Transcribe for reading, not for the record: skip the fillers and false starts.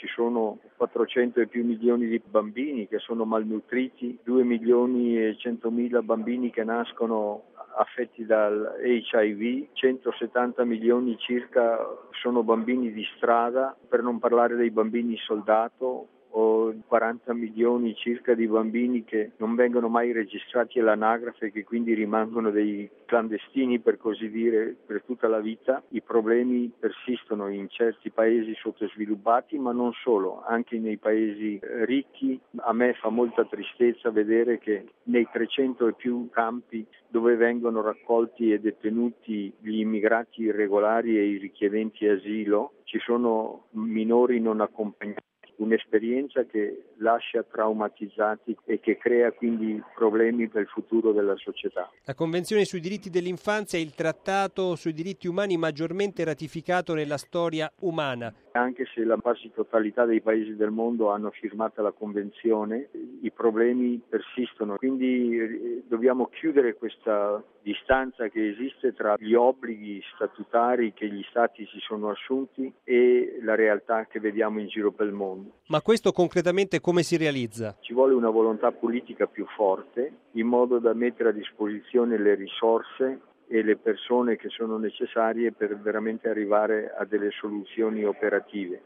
ci sono 400 e più milioni di bambini che sono malnutriti, 2 milioni e 100.000 bambini che nascono affetti dal HIV, 170 milioni circa sono bambini di strada, per non parlare dei bambini soldato, o 40 milioni circa di bambini che non vengono mai registrati all'anagrafe e che quindi rimangono dei clandestini, per così dire, per tutta la vita. I problemi persistono in certi paesi sottosviluppati, ma non solo, anche nei paesi ricchi. A me fa molta tristezza vedere che nei 300 e più campi dove vengono raccolti e detenuti gli immigrati irregolari e i richiedenti asilo, ci sono minori non accompagnati. Un'esperienza che lascia traumatizzati e che crea quindi problemi per il futuro della società. La Convenzione sui diritti dell'infanzia è il trattato sui diritti umani maggiormente ratificato nella storia umana. Anche se la quasi totalità dei paesi del mondo hanno firmato la Convenzione, i problemi persistono, quindi dobbiamo chiudere questa distanza che esiste tra gli obblighi statutari che gli Stati si sono assunti e la realtà che vediamo in giro per il mondo. Ma questo concretamente come si realizza? Ci vuole una volontà politica più forte, in modo da mettere a disposizione le risorse e le persone che sono necessarie per veramente arrivare a delle soluzioni operative.